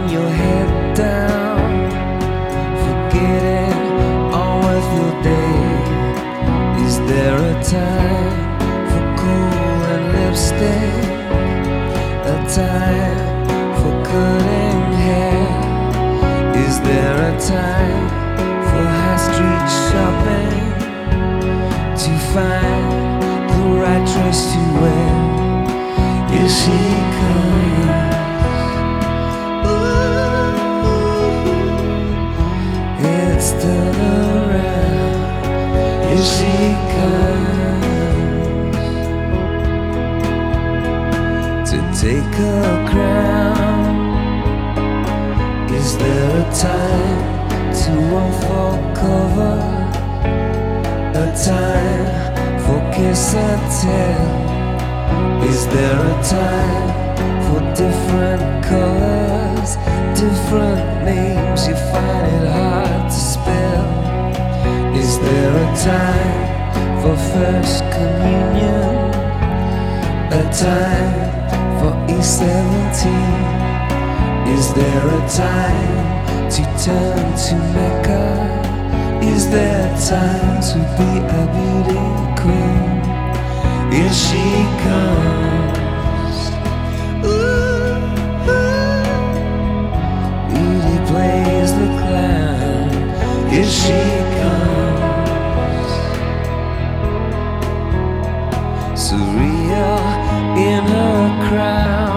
your head down, forgetting all of your day. Is there a time for cool and lipstick? A time for cutting hair? Is there a time for high street shopping to find the right dress to wear? Here she comes. Ooh, it's turn around. Here she comes to take her crown. Is there a time to unfold cover? A time for kiss and tell? Is there a time for different colors, different names you find it hard to spell? Is there a time for first communion? A time for E17? Is there a time to turn to Mecca? Is there time to be a beauty queen? Here she comes. Ooh, beauty plays the clown. Here she comes. Surreal in her crown.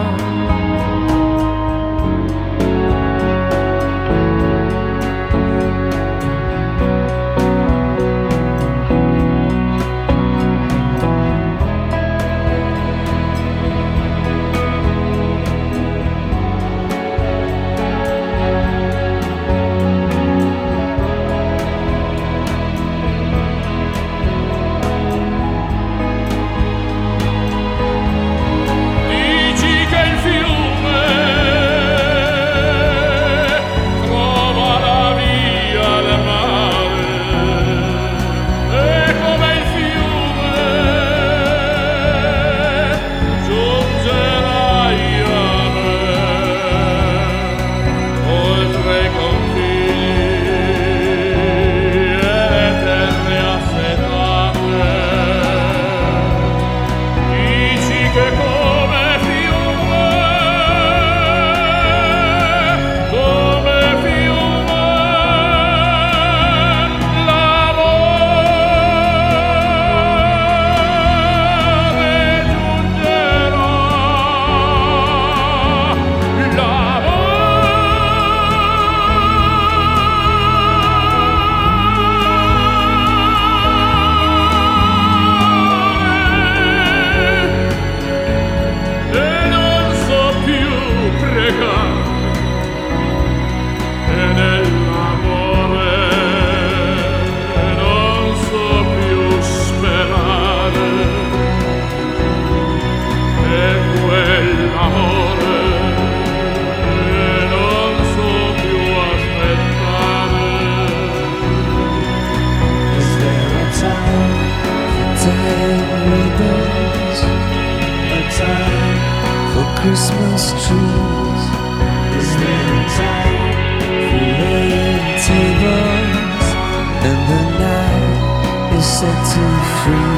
Christmas trees. Is there a time for laying tables? And the night is set to free.